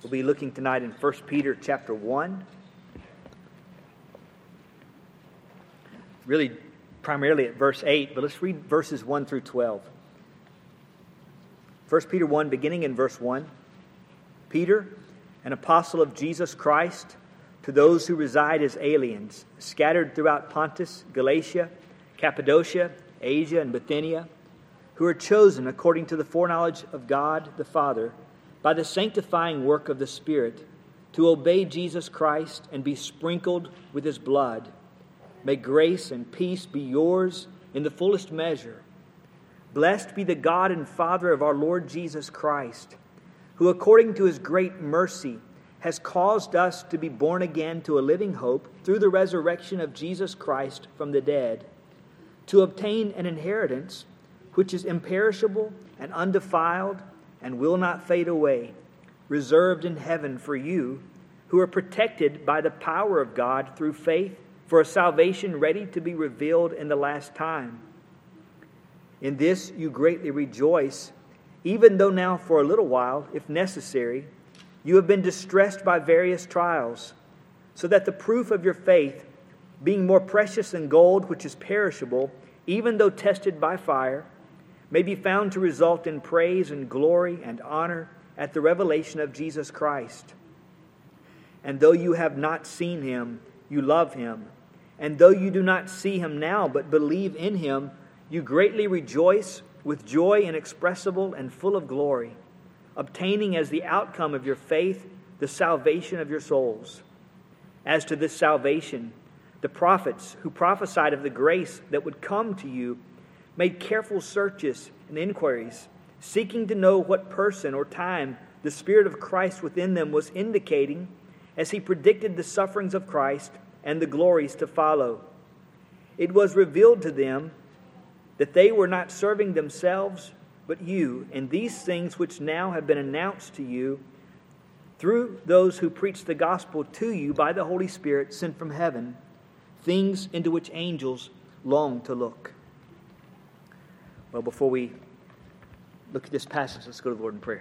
We'll be looking tonight in 1 Peter chapter 1. Really, primarily at verse 8, but let's read verses 1 through 12. 1 Peter 1, beginning in verse 1. Peter, an apostle of Jesus Christ, to those who reside as aliens, scattered throughout Pontus, Galatia, Cappadocia, Asia, and Bithynia, who are chosen according to the foreknowledge of God the Father, by the sanctifying work of the Spirit, to obey Jesus Christ and be sprinkled with His blood. May grace and peace be yours in the fullest measure. Blessed be the God and Father of our Lord Jesus Christ, who according to His great mercy has caused us to be born again to a living hope through the resurrection of Jesus Christ from the dead, to obtain an inheritance which is imperishable and undefiled and will not fade away, reserved in heaven for you, who are protected by the power of God through faith for a salvation ready to be revealed in the last time. In this you greatly rejoice, even though now for a little while, if necessary, you have been distressed by various trials, so that the proof of your faith, being more precious than gold which is perishable, even though tested by fire, may be found to result in praise and glory and honor at the revelation of Jesus Christ. And though you have not seen Him, you love Him. And though you do not see Him now, but believe in Him, you greatly rejoice with joy inexpressible and full of glory, obtaining as the outcome of your faith the salvation of your souls. As to this salvation, the prophets who prophesied of the grace that would come to you made careful searches and inquiries, seeking to know what person or time the Spirit of Christ within them was indicating as He predicted the sufferings of Christ and the glories to follow. It was revealed to them that they were not serving themselves, but you, in these things which now have been announced to you through those who preach the gospel to you by the Holy Spirit sent from heaven, things into which angels long to look. Well, before we look at this passage, let's go to the Lord in prayer.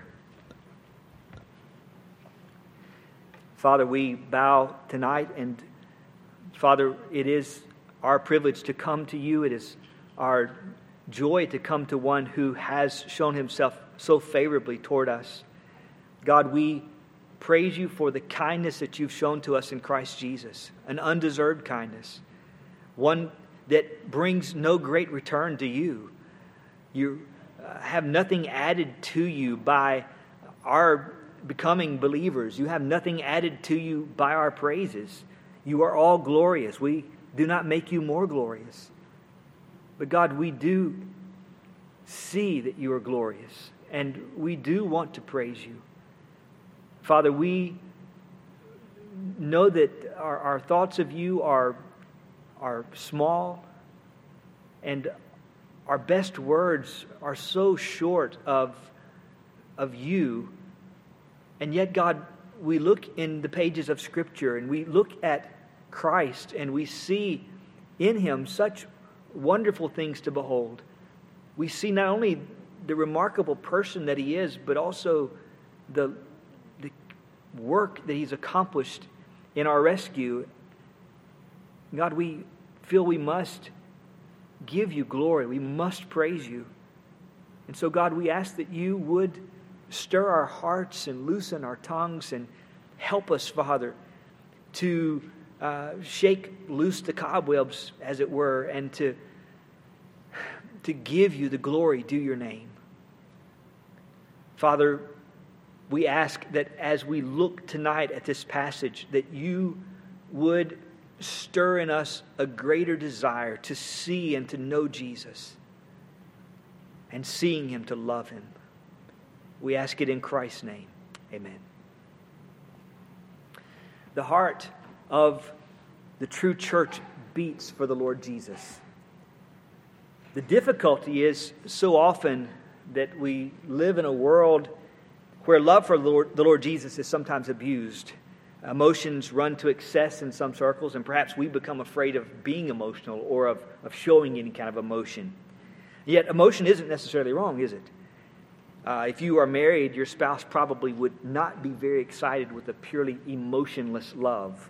Father, we bow tonight, and Father, it is our privilege to come to you. It is our joy to come to one who has shown Himself so favorably toward us. God, we praise You for the kindness that You've shown to us in Christ Jesus, an undeserved kindness, one that brings no great return to You. You have nothing added to You by our becoming believers. You have nothing added to You by our praises. You are all glorious. We do not make You more glorious. But God, we do see that You are glorious, and we do want to praise You. Father, we know that our thoughts of You are small, and our best words are so short of You. And yet, God, we look in the pages of Scripture and we look at Christ and we see in Him such wonderful things to behold. We see not only the remarkable person that He is, but also the work that He's accomplished in our rescue. God, we feel we must give You glory. We must praise You. And so, God, we ask that You would stir our hearts and loosen our tongues and help us, Father, to shake loose the cobwebs, as it were, and to give You the glory due Your name. Father, we ask that as we look tonight at this passage, that You would stir in us a greater desire to see and to know Jesus, and seeing Him to love Him. We ask it in Christ's name. Amen. The heart of the true church beats for the Lord Jesus. The difficulty is so often that we live in a world where love for the Lord Jesus is sometimes abused. Emotions run to excess in some circles, and perhaps we become afraid of being emotional or of showing any kind of emotion. Yet emotion isn't necessarily wrong, is it? If you are married, your spouse probably would not be very excited with a purely emotionless love.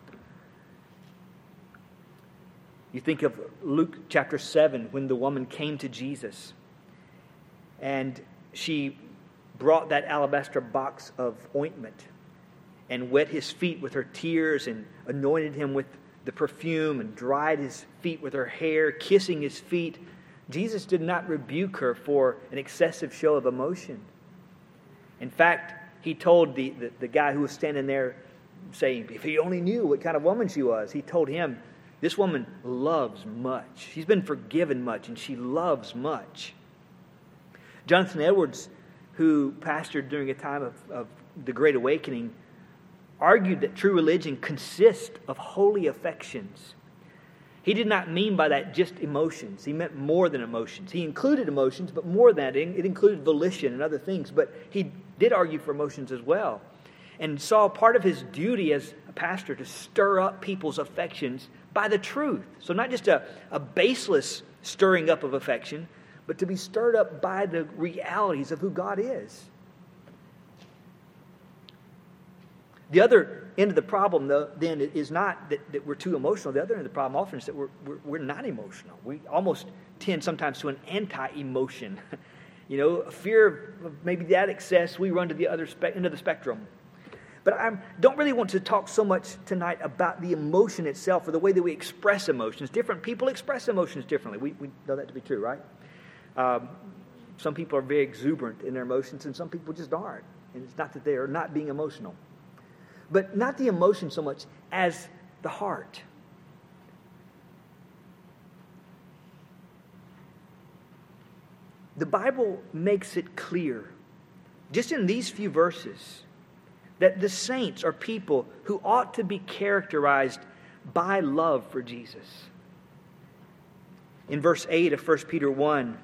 You think of Luke chapter 7, when the woman came to Jesus and she brought that alabaster box of ointment and wet his feet with her tears and anointed him with the perfume and dried his feet with her hair, kissing his feet. Jesus did not rebuke her for an excessive show of emotion. In fact, he told the guy who was standing there saying, if he only knew what kind of woman she was, he told him, this woman loves much. She's been forgiven much, and she loves much. Jonathan Edwards, who pastored during a time of the Great Awakening, argued that true religion consists of holy affections. He did not mean by that just emotions. He meant more than emotions. He included emotions, but more than that, it included volition and other things. But he did argue for emotions as well, and saw part of his duty as a pastor to stir up people's affections by the truth. So not just a baseless stirring up of affection, but to be stirred up by the realities of who God is. The other end of the problem, though, then, is not that we're too emotional. The other end of the problem often is that we're not emotional. We almost tend sometimes to an anti-emotion. A fear of maybe that excess, we run to the other end of the spectrum. But I don't really want to talk so much tonight about the emotion itself or the way that we express emotions. Different people express emotions differently. We know that to be true, right? Some people are very exuberant in their emotions, and some people just aren't. And it's not that they are not being emotional. But not the emotion so much as the heart. The Bible makes it clear, just in these few verses, that the saints are people who ought to be characterized by love for Jesus. In verse 8 of 1 Peter 1,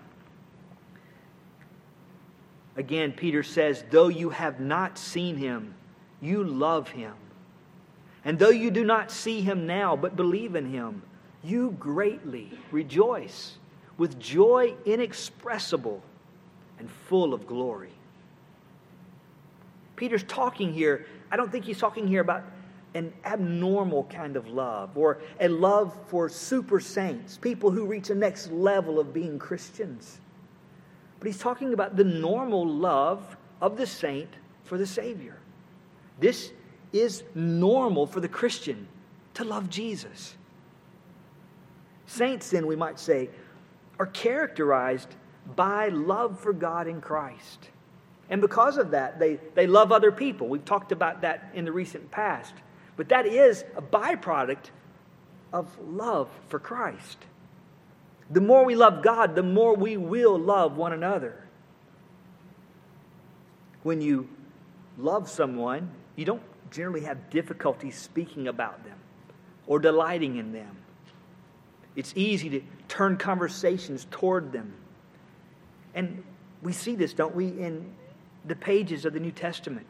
again, Peter says, though you have not seen him, you love him. And though you do not see him now, but believe in him, you greatly rejoice with joy inexpressible and full of glory. Peter's talking here, I don't think he's talking here about an abnormal kind of love or a love for super saints, people who reach a next level of being Christians. But he's talking about the normal love of the saint for the Savior. This is normal for the Christian to love Jesus. Saints, then, we might say, are characterized by love for God in Christ. And because of that, they love other people. We've talked about that in the recent past. But that is a byproduct of love for Christ. The more we love God, the more we will love one another. When you love someone, you don't generally have difficulty speaking about them or delighting in them. It's easy to turn conversations toward them. And we see this, don't we, in the pages of the New Testament.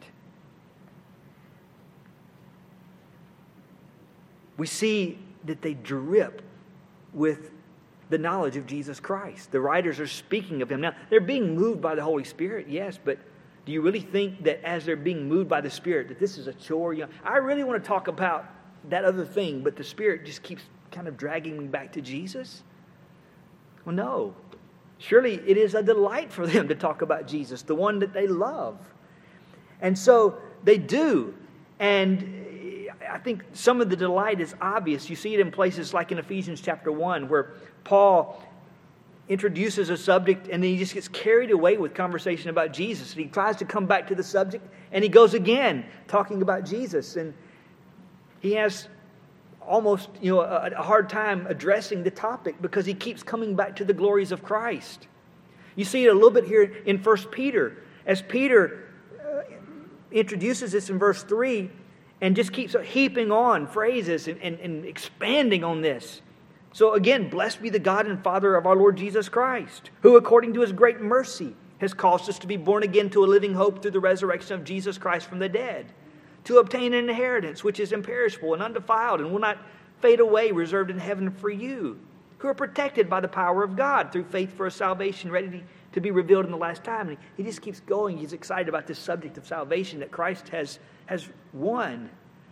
We see that they drip with the knowledge of Jesus Christ. The writers are speaking of him. Now, they're being moved by the Holy Spirit, yes, but do you really think that as they're being moved by the Spirit, that this is a chore? I really want to talk about that other thing, but the Spirit just keeps kind of dragging me back to Jesus? Well, no. Surely it is a delight for them to talk about Jesus, the one that they love. And so they do. And I think some of the delight is obvious. You see it in places like in Ephesians chapter 1, where Paul introduces a subject and then he just gets carried away with conversation about Jesus. And he tries to come back to the subject and he goes again talking about Jesus. And he has almost a hard time addressing the topic because he keeps coming back to the glories of Christ. You see it a little bit here in 1 Peter. As Peter introduces this in verse 3 and just keeps heaping on phrases and expanding on this. So again, blessed be the God and Father of our Lord Jesus Christ, who according to his great mercy has caused us to be born again to a living hope through the resurrection of Jesus Christ from the dead, to obtain an inheritance which is imperishable and undefiled and will not fade away, reserved in heaven for you, who are protected by the power of God through faith for a salvation ready to be revealed in the last time. And he just keeps going. He's excited about this subject of salvation that Christ has won.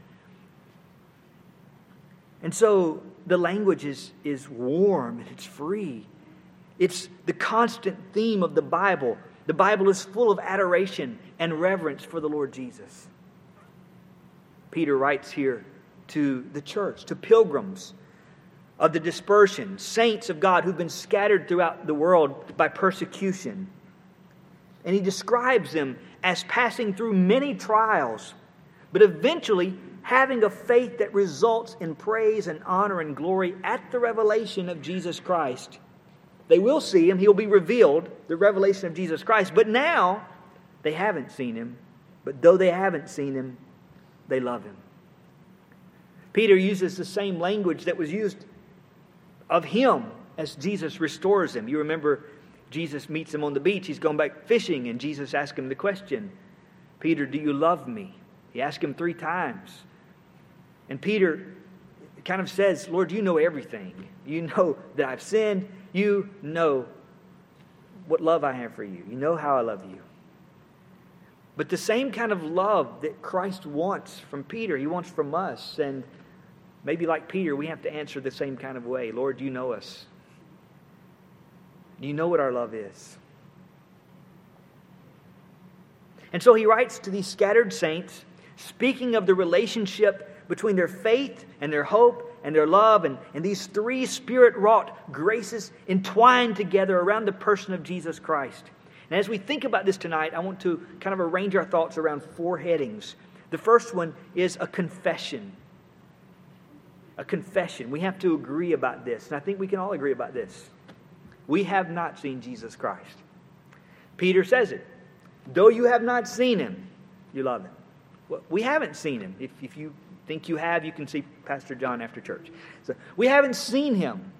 And so the language is warm and it's free. It's the constant theme of the Bible. The Bible is full of adoration and reverence for the Lord Jesus. Peter writes here to the church, to pilgrims of the dispersion, saints of God who've been scattered throughout the world by persecution. And he describes them as passing through many trials, but eventually having a faith that results in praise and honor and glory at the revelation of Jesus Christ. They will see Him. He'll be revealed, the revelation of Jesus Christ. But now, they haven't seen Him. But though they haven't seen Him, they love Him. Peter uses the same language that was used of him as Jesus restores him. You remember Jesus meets him on the beach. He's going back fishing, and Jesus asks him the question, Peter, do you love me? He asked him 3 times. And Peter kind of says, Lord, you know everything. You know that I've sinned. You know what love I have for you. You know how I love you. But the same kind of love that Christ wants from Peter, He wants from us. And maybe like Peter, we have to answer the same kind of way. Lord, you know us. You know what our love is. And so he writes to these scattered saints, speaking of the relationship between their faith and their hope and their love and these 3 Spirit-wrought graces entwined together around the person of Jesus Christ. And as we think about this tonight, I want to kind of arrange our thoughts around 4 headings. The first one is a confession. A confession. We have to agree about this. And I think we can all agree about this. We have not seen Jesus Christ. Peter says it. Though you have not seen Him, you love Him. Well, we haven't seen Him. If you think you have, you can see Pastor John after church. So we haven't seen Him.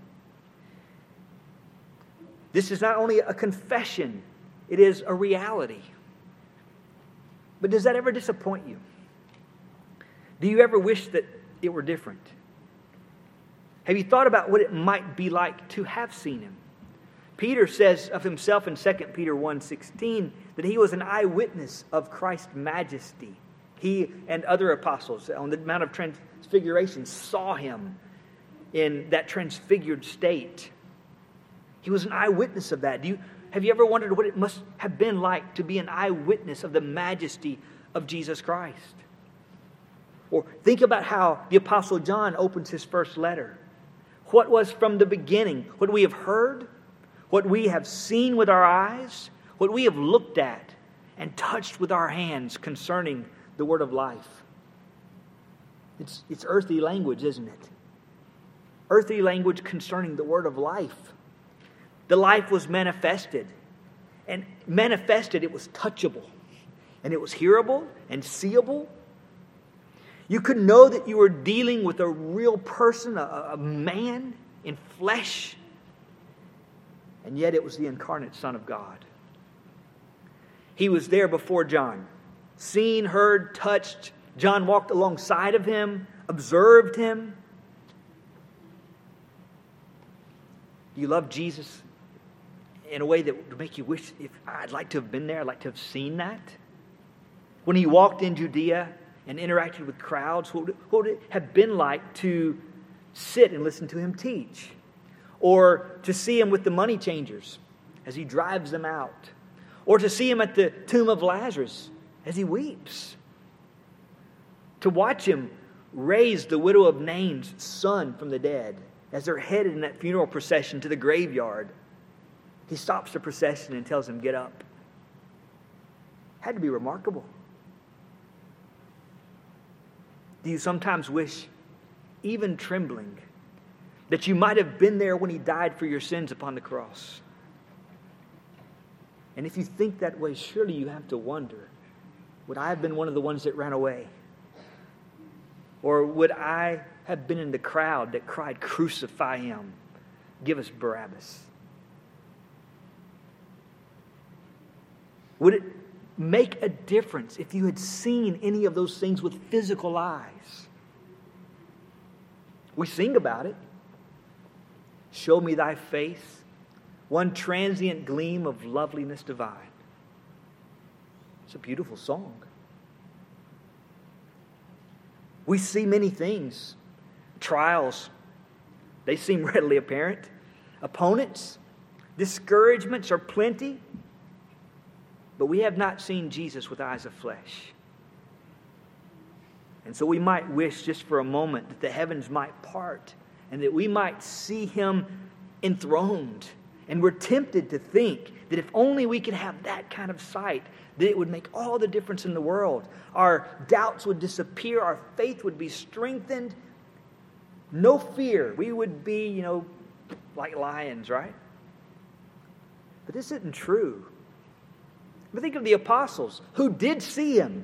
This is not only a confession, it is a reality. But does that ever disappoint you? Do you ever wish that it were different? Have you thought about what it might be like to have seen Him? Peter says of himself in 2 Peter 1:16 that he was an eyewitness of Christ's majesty. He and other apostles on the Mount of Transfiguration saw Him in that transfigured state. He was an eyewitness of that. Have you ever wondered what it must have been like to be an eyewitness of the majesty of Jesus Christ? Or think about how the Apostle John opens his first letter. What was from the beginning, what we have heard, what we have seen with our eyes, what we have looked at and touched with our hands concerning the word of life. It's earthly language, isn't it? Earthly language concerning the word of life. The life was manifested. And manifested, it was touchable. And it was hearable and seeable. You could know that you were dealing with a real person, a man in flesh. And yet it was the incarnate Son of God. He was there before John. Seen, heard, touched. John walked alongside of Him, observed Him. Do you love Jesus in a way that would make you wish, if I'd like to have been there, I'd like to have seen that? When He walked in Judea and interacted with crowds, what would it have been like to sit and listen to Him teach? Or to see Him with the money changers as He drives them out? Or to see Him at the tomb of Lazarus as He weeps? To watch Him raise the widow of Nain's son from the dead as they're headed in that funeral procession to the graveyard. He stops the procession and tells him, get up. Had to be remarkable. Do you sometimes wish, even trembling, that you might have been there when He died for your sins upon the cross? And if you think that way, surely you have to wonder, would I have been one of the ones that ran away? Or would I have been in the crowd that cried, crucify Him, give us Barabbas? Would it make a difference if you had seen any of those things with physical eyes? We sing about it. Show me thy face. one transient gleam of loveliness divine. It's a beautiful song. We see many things. Trials, they seem readily apparent. Opponents, discouragements are plenty. But we have not seen Jesus with eyes of flesh. And so we might wish just for a moment that the heavens might part and that we might see Him enthroned. And we're tempted to think that if only we could have that kind of sight, that it would make all the difference in the world. Our doubts would disappear. Our faith would be strengthened. No fear. We would be, like lions, right? But this isn't true. But think of the apostles who did see Him.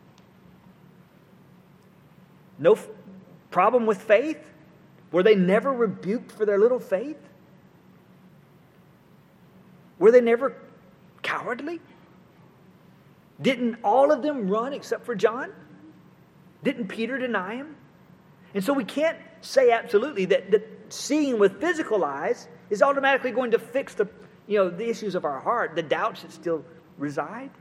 No problem with faith? Were they never rebuked for their little faith? Were they never cowardly? Didn't all of them run except for John? Didn't Peter deny Him? And so we can't say absolutely that seeing with physical eyes is automatically going to fix the issues of our heart, the doubts that still reside.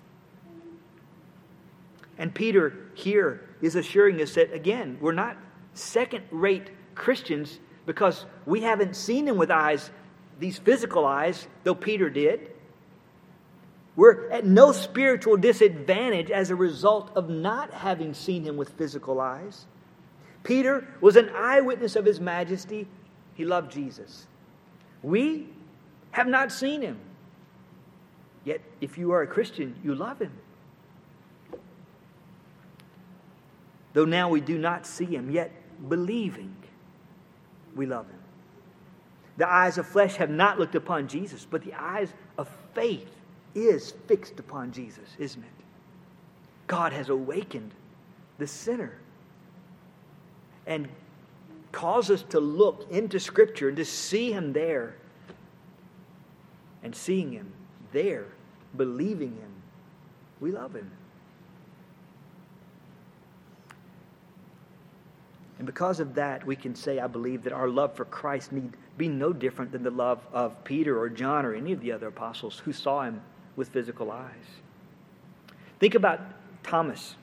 And Peter here is assuring us that, again, we're not second-rate Christians because we haven't seen Him with eyes, these physical eyes, though Peter did. We're at no spiritual disadvantage as a result of not having seen Him with physical eyes. Peter was an eyewitness of His majesty. He loved Jesus. We have not seen Him. Yet, if you are a Christian, you love Him. Though now we do not see Him, yet believing, we love Him. The eyes of flesh have not looked upon Jesus, but the eyes of faith is fixed upon Jesus, isn't it? God has awakened the sinner and caused us to look into Scripture and to see Him there. And seeing Him there, believing Him, we love Him. And because of that, we can say, I believe, that our love for Christ need be no different than the love of Peter or John or any of the other apostles who saw Him with physical eyes. Think about Thomas.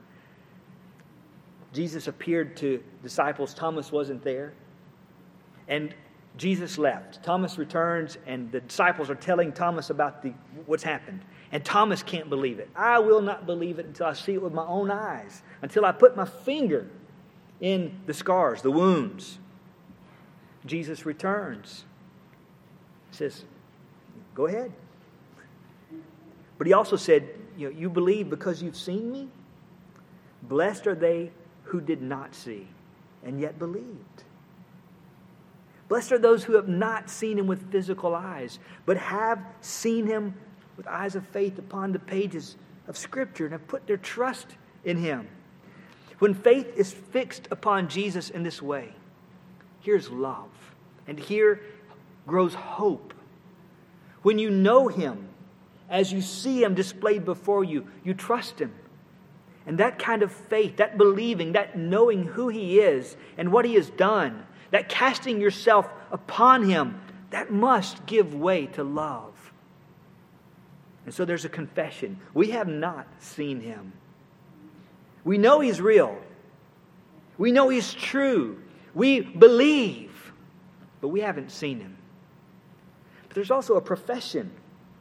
Jesus appeared to disciples. Thomas wasn't there. And Jesus left. Thomas returns, and the disciples are telling Thomas about what's happened. And Thomas can't believe it. I will not believe it until I see it with my own eyes, until I put my finger in the scars, the wounds. Jesus returns. He says, go ahead. But He also said, you believe because you've seen me? Blessed are they who did not see and yet believed. Blessed are those who have not seen Him with physical eyes, but have seen Him with eyes of faith upon the pages of Scripture and have put their trust in Him. When faith is fixed upon Jesus in this way, here's love, and here grows hope. When you know Him, as you see Him displayed before you, you trust Him. And that kind of faith, that believing, that knowing who He is and what He has done, that casting yourself upon Him, that must give way to love. And so there's a confession. We have not seen Him. We know He's real. We know He's true. We believe, but we haven't seen Him. But there's also a profession.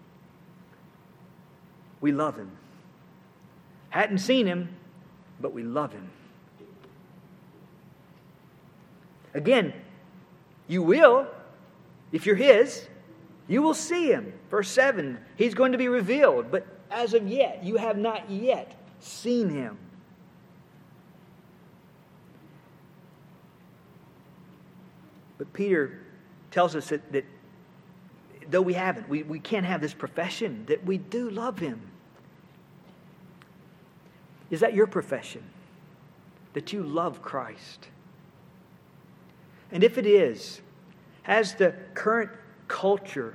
We love Him. Hadn't seen Him, but we love Him. Again, you will, if you're His, you will see Him. Verse 7, He's going to be revealed, but as of yet, you have not yet seen Him. But Peter tells us that though we haven't, we can't have this profession, that we do love Him. Is that your profession? That you love Christ? And if it is, has the current culture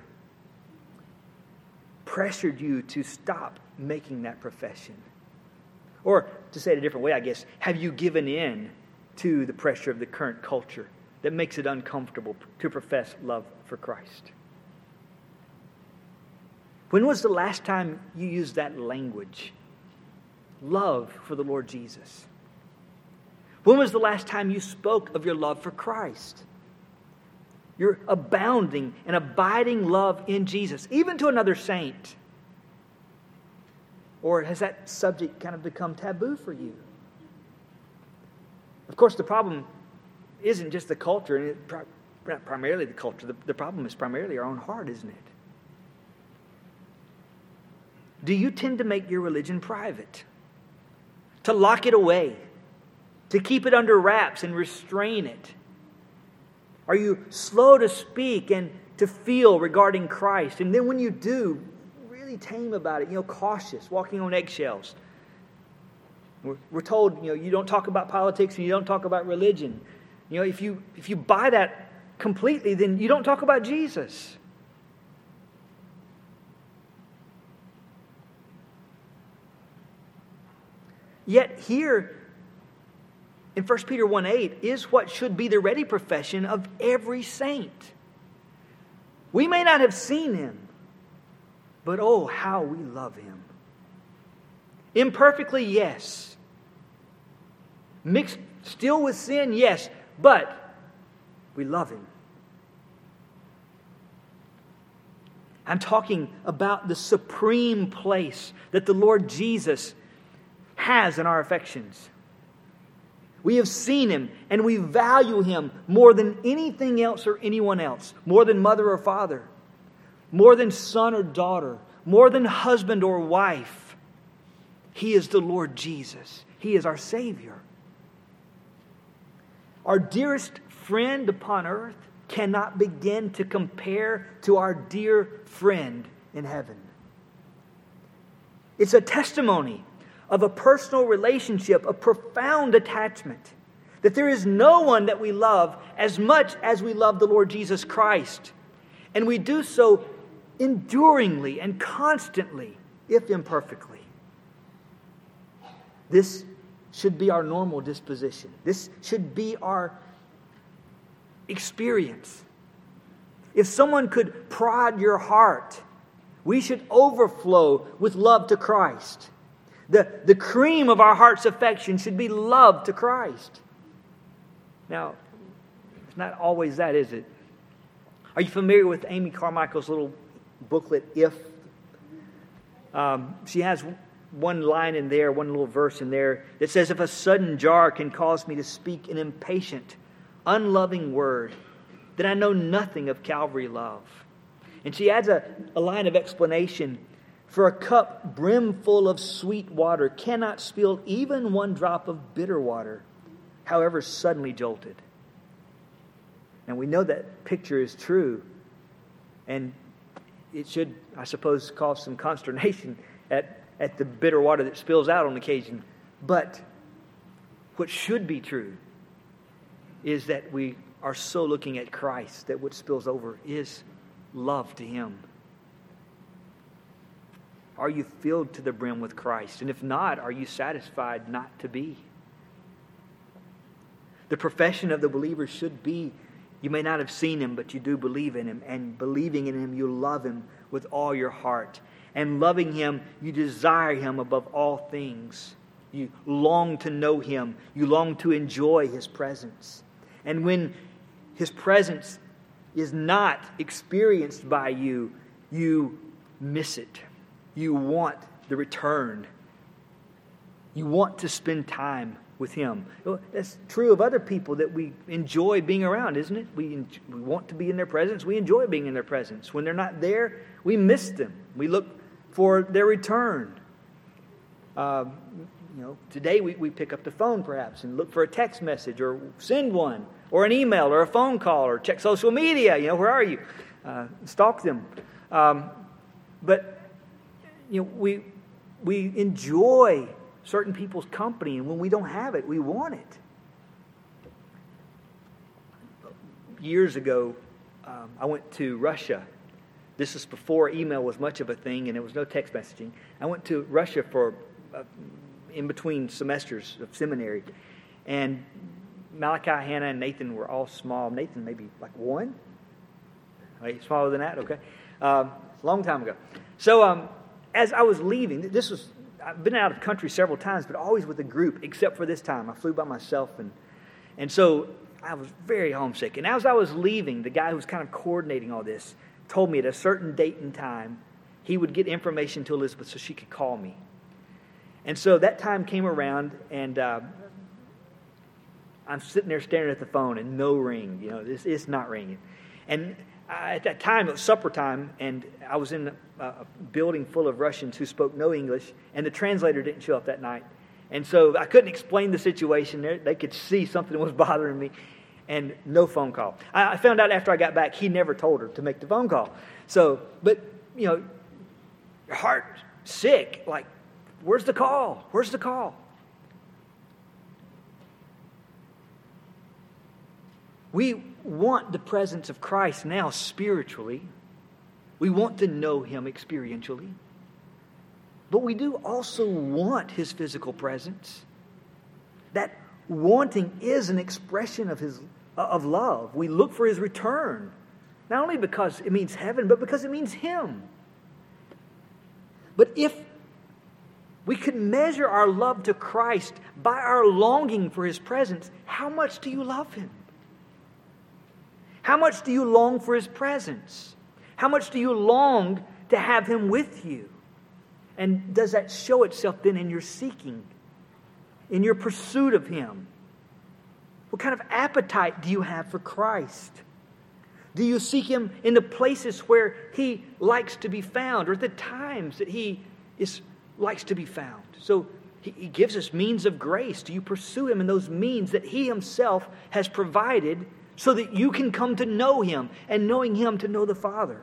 pressured you to stop making that profession? Or, to say it a different way, I guess, have you given in to the pressure of the current culture that makes it uncomfortable to profess love for Christ? When was the last time you used that language? Love for the Lord Jesus. When was the last time you spoke of your love for Christ? Your abounding and abiding love in Jesus, even to another saint. Or has that subject kind of become taboo for you? Of course, the problem isn't just the culture, and not primarily the culture. The problem is primarily our own heart, isn't it? Do you tend to make your religion private? To lock it away? To keep it under wraps and restrain it? Are you slow to speak and to feel regarding Christ? And then when you do, really tame about it, cautious, walking on eggshells. We're told, you don't talk about politics and you don't talk about religion. If you buy that completely, then you don't talk about Jesus. Yet here in 1 Peter 1:8 is what should be the ready profession of every saint. We may not have seen him, but oh, how we love him. Imperfectly, yes. Mixed still with sin, yes, but we love him. I'm talking about the supreme place that the Lord Jesus has in our affections. We have seen him and we value him more than anything else or anyone else, more than mother or father, more than son or daughter, more than husband or wife. He is the Lord Jesus. He is our Savior. Our dearest friend upon earth cannot begin to compare to our dear friend in heaven. It's a testimony of a personal relationship, a profound attachment, that there is no one that we love as much as we love the Lord Jesus Christ. And we do so enduringly and constantly, if imperfectly. This should be our normal disposition. This should be our experience. If someone could prod your heart, we should overflow with love to Christ. The cream of our heart's affection should be love to Christ. Now, it's not always that, is it? Are you familiar with Amy Carmichael's little booklet, If? She has one line in there, one little verse in there that says, if a sudden jar can cause me to speak an impatient, unloving word, then I know nothing of Calvary love. And she adds a line of explanation. For a cup brimful of sweet water cannot spill even one drop of bitter water, however suddenly jolted. And we know that picture is true. And it should, I suppose, cause some consternation at the bitter water that spills out on occasion. But what should be true is that we are so looking at Christ that what spills over is love to Him. Are you filled to the brim with Christ? And if not, are you satisfied not to be? The profession of the believer should be, you may not have seen Him, but you do believe in Him. And believing in Him, you love Him with all your heart. And loving Him, you desire Him above all things. You long to know Him. You long to enjoy His presence. And when His presence is not experienced by you, you miss it. You want the return. You want to spend time with Him. That's true of other people that we enjoy being around, isn't it? We want to be in their presence. We enjoy being in their presence. When they're not there, we miss them. We look for their return. Today we pick up the phone perhaps and look for a text message or send one or an email or a phone call or check social media. Where are you? Stalk them. But we enjoy certain people's company, and when we don't have it, we want it. Years ago, I went to Russia. This was before email was much of a thing, and there was no text messaging. I went to Russia for in between semesters of seminary, and Malachi, Hannah, and Nathan were all small. Nathan maybe like one, smaller than that. Okay, long time ago. So as I was leaving, I've been out of country several times, but always with a group, except for this time. I flew by myself, and so I was very homesick. And as I was leaving, the guy who was kind of coordinating all this told me at a certain date and time he would get information to Elizabeth so she could call me. And so that time came around, and I'm sitting there staring at the phone, and no ring. It's not ringing. And at that time, it was supper time, and I was in a building full of Russians who spoke no English, and the translator didn't show up that night. And so I couldn't explain the situation. They could see something was bothering me, and no phone call. I found out after I got back, he never told her to make the phone call. So, but, your heart's sick. Like, where's the call? Where's the call? We want the presence of Christ now spiritually. We want to know Him experientially. But we do also want His physical presence. That wanting is an expression of love. We look for His return. Not only because it means heaven, but because it means Him. But if we could measure our love to Christ by our longing for His presence, how much do you love Him? How much do you long for His presence? How much do you long to have Him with you? And does that show itself then in your seeking, in your pursuit of Him? What kind of appetite do you have for Christ? Do you seek Him in the places where He likes to be found, or at the times that He likes to be found? So He gives us means of grace. Do you pursue Him in those means that He Himself has provided so that you can come to know Him, and knowing Him to know the Father?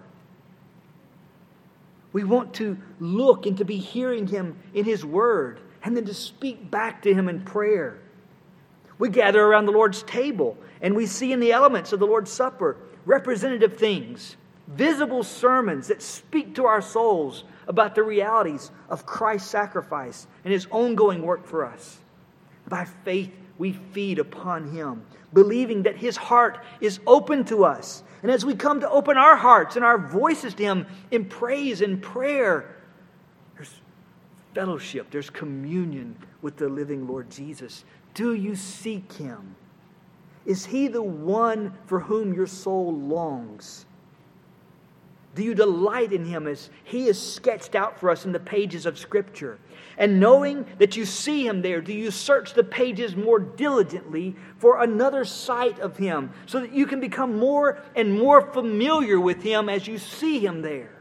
We want to look and to be hearing Him in His Word, and then to speak back to Him in prayer. We gather around the Lord's table, and we see in the elements of the Lord's Supper representative things, visible sermons that speak to our souls about the realities of Christ's sacrifice and His ongoing work for us. By faith, we feed upon Him, believing that His heart is open to us. And as we come to open our hearts and our voices to Him in praise and prayer, there's fellowship, there's communion with the living Lord Jesus. Do you seek Him? Is He the one for whom your soul longs? Do you delight in Him as He is sketched out for us in the pages of Scripture? And knowing that you see Him there, do you search the pages more diligently for another sight of Him, so that you can become more and more familiar with Him as you see Him there?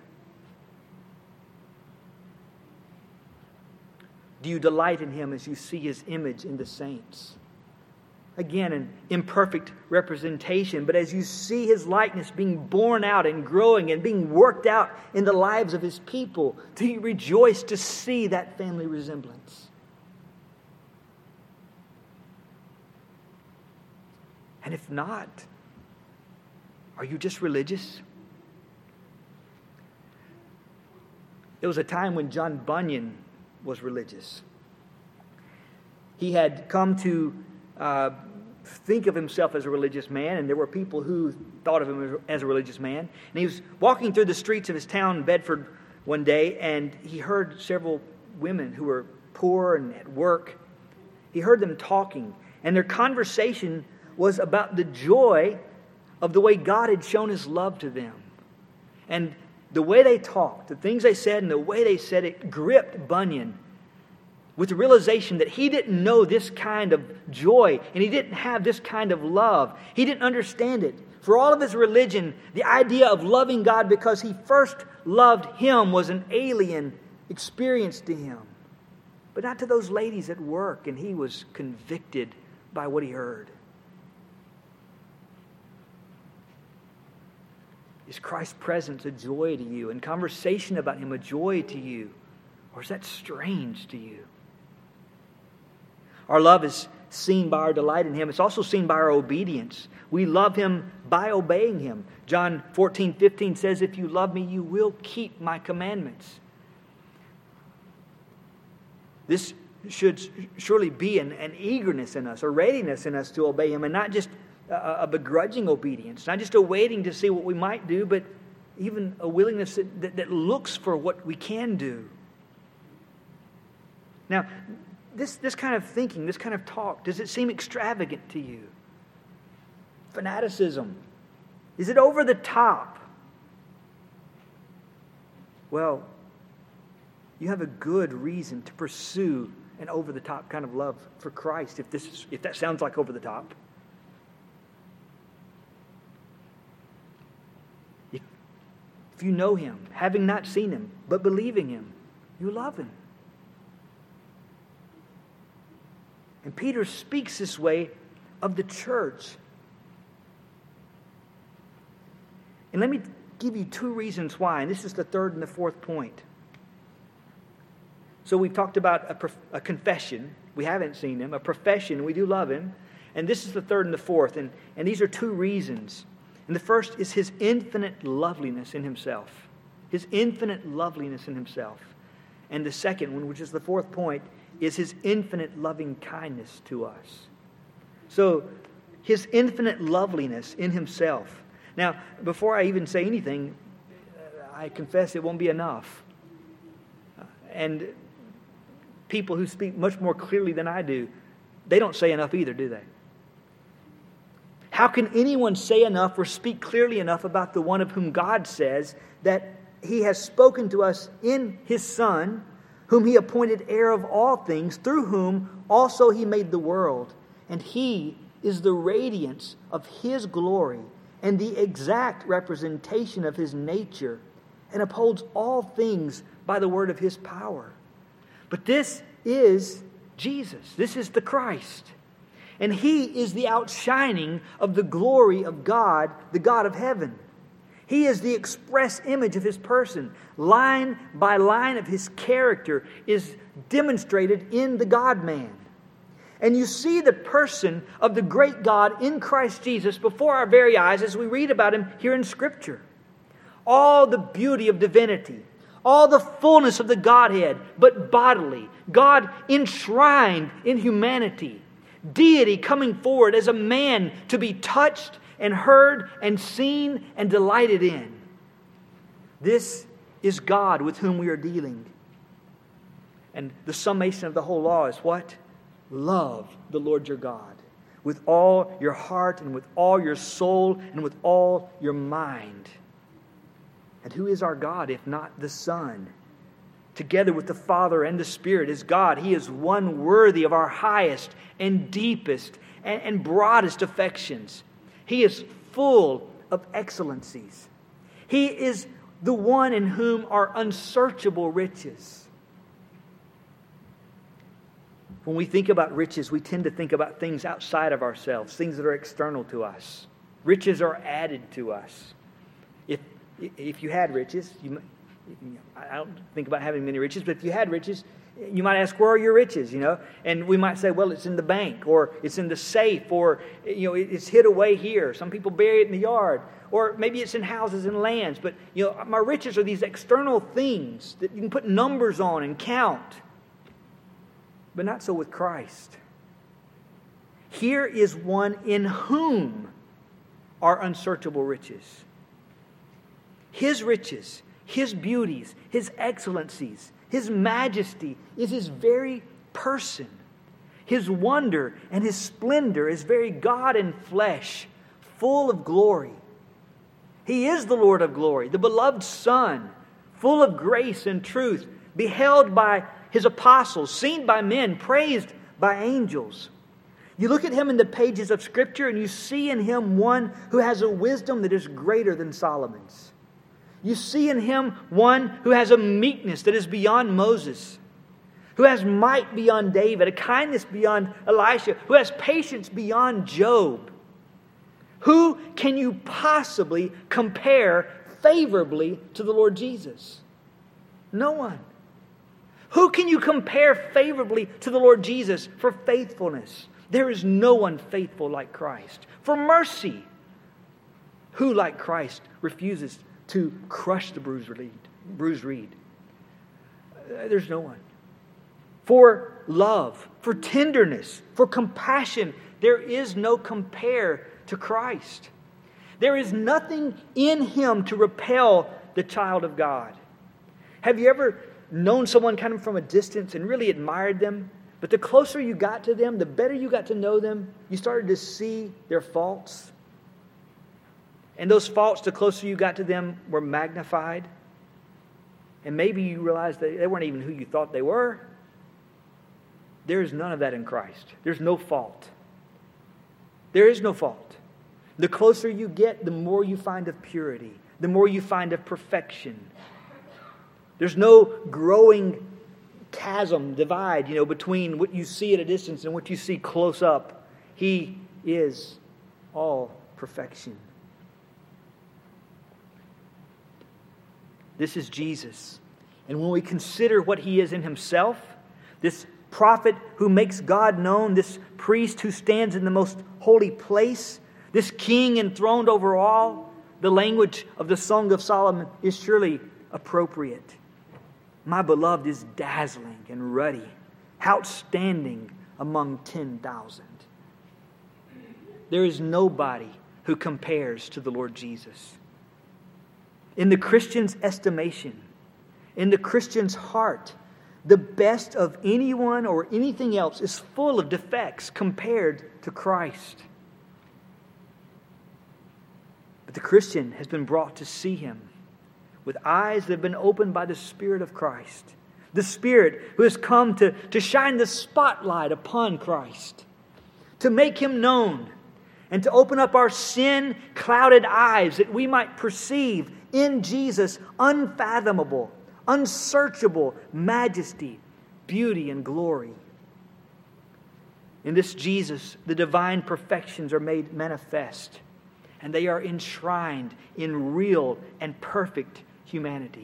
Do you delight in Him as you see His image in the saints? Again, an imperfect representation, but as you see His likeness being born out and growing and being worked out in the lives of His people, do you rejoice to see that family resemblance? And if not, are you just religious? There was a time when John Bunyan was religious. He had come to think of himself as a religious man, and there were people who thought of him as a religious man. And he was walking through the streets of his town, Bedford, one day, and he heard several women who were poor and at work. He heard them talking, and their conversation was about the joy of the way God had shown His love to them. And the way they talked, the things they said, and the way they said it gripped Bunyan with the realization that he didn't know this kind of joy, and he didn't have this kind of love. He didn't understand it. For all of his religion, the idea of loving God because he first loved Him was an alien experience to him. But not to those ladies at work, and he was convicted by what he heard. Is Christ's presence a joy to you, and conversation about Him a joy to you? Or is that strange to you? Our love is seen by our delight in Him. It's also seen by our obedience. We love Him by obeying Him. John 14:15 says, "If you love me, you will keep my commandments." This should surely be an eagerness in us, a readiness in us to obey Him, and not just a begrudging obedience, not just a waiting to see what we might do, but even a willingness that looks for what we can do. Now, this kind of thinking, this kind of talk, does it seem extravagant to you? Fanaticism. Is it over the top? Well, you have a good reason to pursue an over-the-top kind of love for Christ, if that sounds like over the top. If you know Him, having not seen Him, but believing Him, you love Him. And Peter speaks this way of the church. And let me give you two reasons why, and this is the third and the fourth point. So we've talked about a confession. We haven't seen Him. A profession. We do love Him. And this is the third and the fourth. And these are two reasons. And the first is His infinite loveliness in Himself. His infinite loveliness in Himself. And the second one, which is the fourth point, is His infinite loving kindness to us. So, His infinite loveliness in Himself. Now, before I even say anything, I confess it won't be enough. And people who speak much more clearly than I do, they don't say enough either, do they? How can anyone say enough or speak clearly enough about the one of whom God says that He has spoken to us in His Son, whom He appointed heir of all things, through whom also He made the world? And He is the radiance of His glory and the exact representation of His nature, and upholds all things by the word of His power. But this is Jesus. This is the Christ. And He is the outshining of the glory of God, the God of heaven. He is the express image of His person. Line by line of His character is demonstrated in the God-man. And you see the person of the great God in Christ Jesus before our very eyes as we read about Him here in Scripture. All the beauty of divinity, all the fullness of the Godhead, but bodily. God enshrined in humanity. Deity coming forward as a man to be touched and heard and seen and delighted in. This is God with whom we are dealing. And the summation of the whole law is what? Love the Lord your God with all your heart and with all your soul and with all your mind. And who is our God if not the Son? Together with the Father and the Spirit is God. He is one worthy of our highest and deepest and broadest affections. He is full of excellencies. He is the one in whom are unsearchable riches. When we think about riches, we tend to think about things outside of ourselves, things that are external to us. Riches are added to us. If you had riches, I don't think about having many riches, but if you had riches, you might ask, where are your riches, And we might say, well, it's in the bank, or it's in the safe, or, it's hid away here. Some people bury it in the yard, or maybe it's in houses and lands. But, my riches are these external things that you can put numbers on and count. But not so with Christ. Here is one in whom are unsearchable riches. His riches, His beauties, His excellencies, His majesty is His very person. His wonder and His splendor is very God in flesh, full of glory. He is the Lord of glory, the beloved Son, full of grace and truth, beheld by His apostles, seen by men, praised by angels. You look at Him in the pages of Scripture and you see in Him one who has a wisdom that is greater than Solomon's. You see in Him one who has a meekness that is beyond Moses, who has might beyond David, a kindness beyond Elisha, who has patience beyond Job. Who can you possibly compare favorably to the Lord Jesus? No one. Who can you compare favorably to the Lord Jesus for faithfulness? There is no one faithful like Christ. For mercy, who like Christ refuses to crush the bruised reed? There's no one. For love, for tenderness, for compassion, there is no compare to Christ. There is nothing in him to repel the child of God. Have you ever known someone kind of from a distance and really admired them? But the closer you got to them, the better you got to know them, you started to see their faults. And those faults, the closer you got to them, were magnified. And maybe you realized that they weren't even who you thought they were. There is none of that in Christ. There's no fault. There is no fault. The closer you get, the more you find of purity, the more you find of perfection. There's no growing chasm, divide, between what you see at a distance and what you see close up. He is all perfection. This is Jesus. And when we consider what He is in Himself, this prophet who makes God known, this priest who stands in the most holy place, this king enthroned over all, the language of the Song of Solomon is surely appropriate. My beloved is dazzling and ruddy, outstanding among 10,000. There is nobody who compares to the Lord Jesus. In the Christian's estimation, in the Christian's heart, the best of anyone or anything else is full of defects compared to Christ. But the Christian has been brought to see Him with eyes that have been opened by the Spirit of Christ. The Spirit who has come to shine the spotlight upon Christ, to make Him known, and to open up our sin-clouded eyes that we might perceive in Jesus unfathomable, unsearchable majesty, beauty, and glory. In this Jesus, the divine perfections are made manifest, and they are enshrined in real and perfect humanity.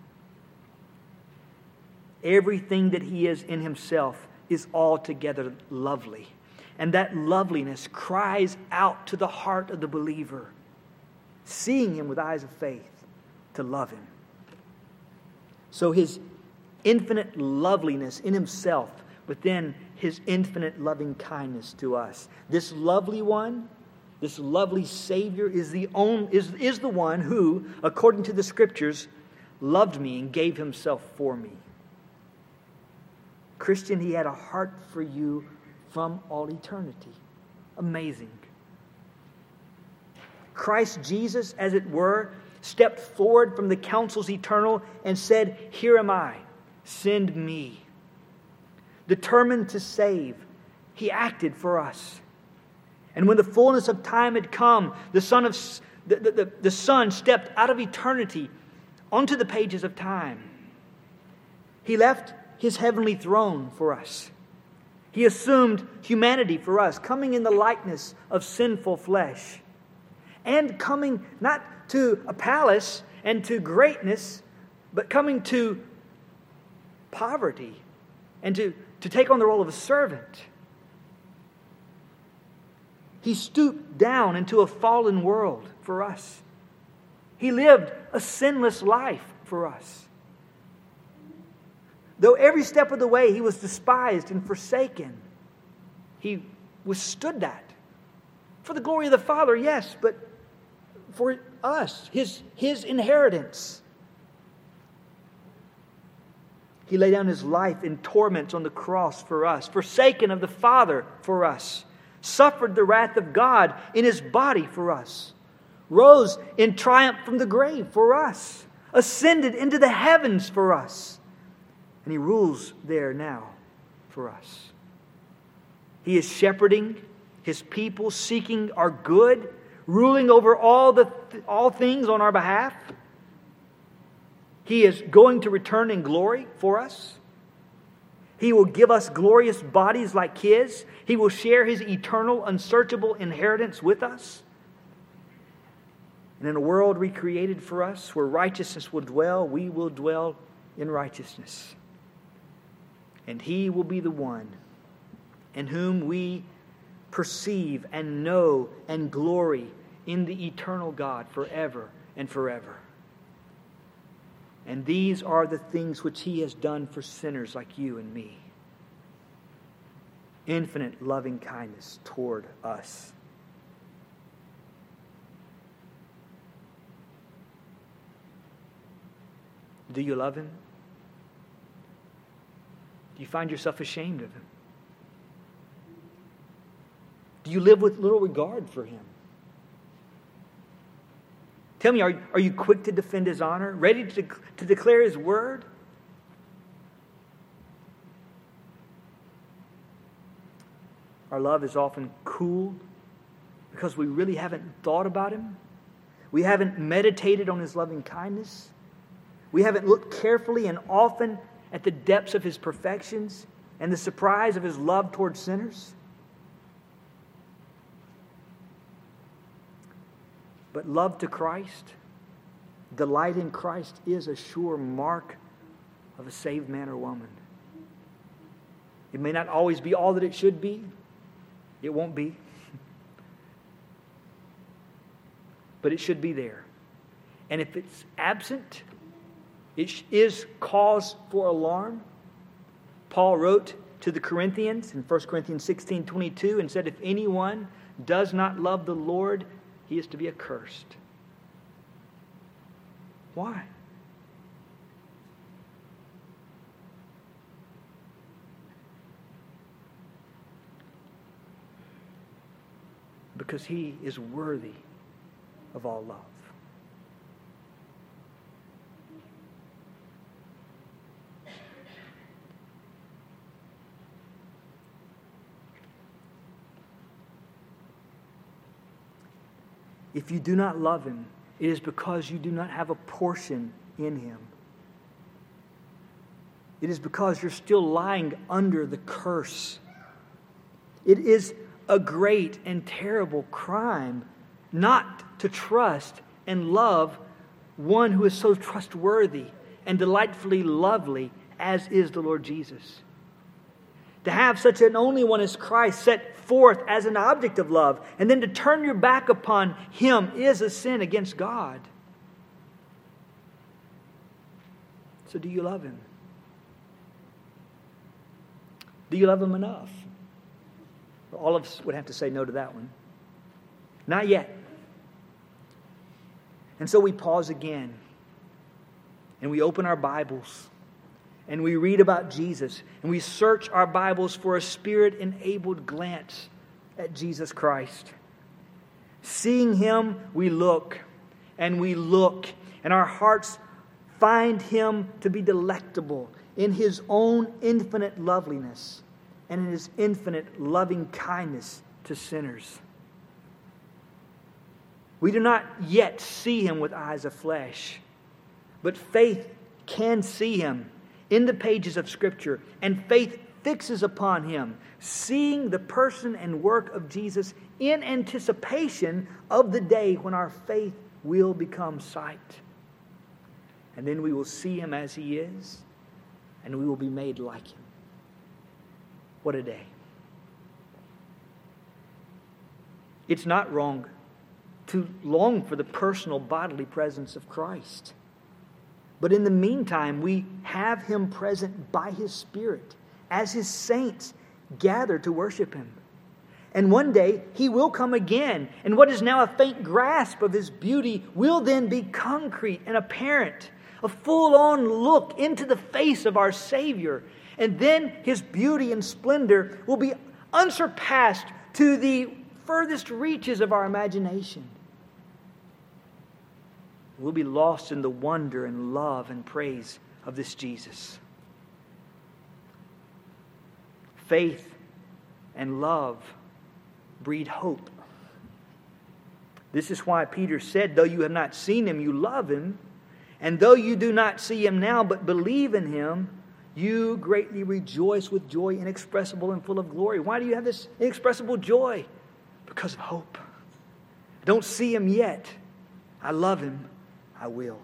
Everything that He is in Himself is altogether lovely, and that loveliness cries out to the heart of the believer, seeing Him with eyes of faith, to love Him. So His infinite loveliness in Himself, but then His infinite loving kindness to us. This lovely one, this lovely Savior is the one who, according to the Scriptures, loved me and gave Himself for me. Christian, He had a heart for you from all eternity. Amazing. Christ Jesus, as it were, stepped forward from the councils eternal and said, "Here am I, send me." Determined to save, He acted for us. And when the fullness of time had come, the Son stepped out of eternity onto the pages of time. He left His heavenly throne for us. He assumed humanity for us, coming in the likeness of sinful flesh, and coming not to a palace and to greatness, but coming to poverty and to take on the role of a servant. He stooped down into a fallen world for us. He lived a sinless life for us. Though every step of the way He was despised and forsaken, He withstood that. For the glory of the Father, yes, but for us, His inheritance. He laid down His life in torments on the cross for us, forsaken of the Father for us, suffered the wrath of God in His body for us, rose in triumph from the grave for us, ascended into the heavens for us, and He rules there now for us. He is shepherding His people, seeking our good, ruling over all things on our behalf. He is going to return in glory for us. He will give us glorious bodies like His. He will share His eternal, unsearchable inheritance with us. And in a world recreated for us, where righteousness will dwell, we will dwell in righteousness. And He will be the one in whom we perceive and know and glory in the eternal God forever and forever. And these are the things which He has done for sinners like you and me. Infinite loving kindness toward us. Do you love Him? Do you find yourself ashamed of Him? Do you live with little regard for Him? Tell me, are you quick to defend His honor? Ready to declare His word? Our love is often cool because we really haven't thought about Him. We haven't meditated on His loving kindness. We haven't looked carefully and often at the depths of His perfections and the surprise of His love towards sinners. But love to Christ, delight in Christ, is a sure mark of a saved man or woman. It may not always be all that it should be. It won't be. But it should be there. And if it's absent, it is cause for alarm. Paul wrote to the Corinthians in 1 Corinthians 16:22 and said, if anyone does not love the Lord, he is to be accursed. Why? Because He is worthy of all love. If you do not love Him, it is because you do not have a portion in Him. It is because you're still lying under the curse. It is a great and terrible crime not to trust and love one who is so trustworthy and delightfully lovely as is the Lord Jesus. To have such an only one as Christ set forth as an object of love, and then to turn your back upon Him is a sin against God. So do you love Him? Do you love Him enough? Well, all of us would have to say no to that one. Not yet. And so we pause again, and we open our Bibles, and we read about Jesus, and we search our Bibles for a Spirit-enabled glance at Jesus Christ. Seeing Him, we look, and our hearts find Him to be delectable in His own infinite loveliness and in His infinite loving kindness to sinners. We do not yet see Him with eyes of flesh, but faith can see Him in the pages of Scripture, and faith fixes upon Him, seeing the person and work of Jesus in anticipation of the day when our faith will become sight. And then we will see Him as He is, and we will be made like Him. What a day. It's not wrong to long for the personal bodily presence of Christ. But in the meantime, we have Him present by His Spirit as His saints gather to worship Him. And one day, He will come again, and what is now a faint grasp of His beauty will then be concrete and apparent, a full-on look into the face of our Savior. And then His beauty and splendor will be unsurpassed to the furthest reaches of our imagination. We'll be lost in the wonder and love and praise of this Jesus. Faith and love breed hope. This is why Peter said, though you have not seen Him, you love Him. And though you do not see Him now, but believe in Him, you greatly rejoice with joy inexpressible and full of glory. Why do you have this inexpressible joy? Because of hope. I don't see Him yet. I love Him. I will.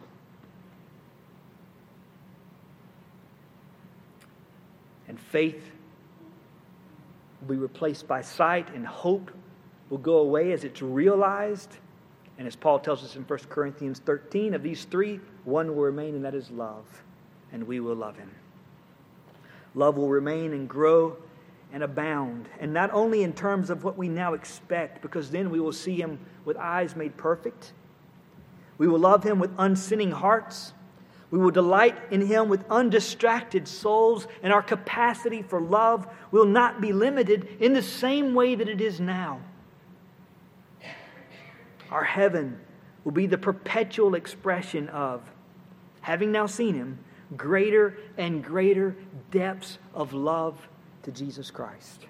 And faith will be replaced by sight, and hope will go away as it's realized. And as Paul tells us in 1 Corinthians 13, of these three, one will remain, and that is love. And we will love Him. Love will remain and grow and abound. And not only in terms of what we now expect, because then we will see Him with eyes made perfect. We will love Him with unsinning hearts. We will delight in Him with undistracted souls, and our capacity for love will not be limited in the same way that it is now. Our heaven will be the perpetual expression of, having now seen Him, greater and greater depths of love to Jesus Christ.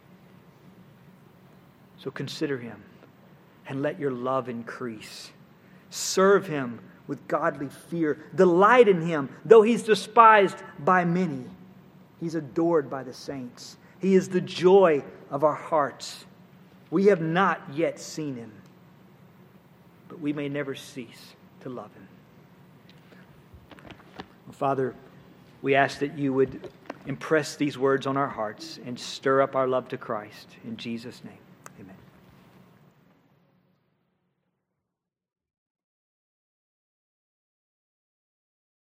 So consider Him and let your love increase. Serve Him with godly fear. Delight in Him, though He's despised by many. He's adored by the saints. He is the joy of our hearts. We have not yet seen Him, but we may never cease to love Him. Father, we ask that You would impress these words on our hearts and stir up our love to Christ. In Jesus' name.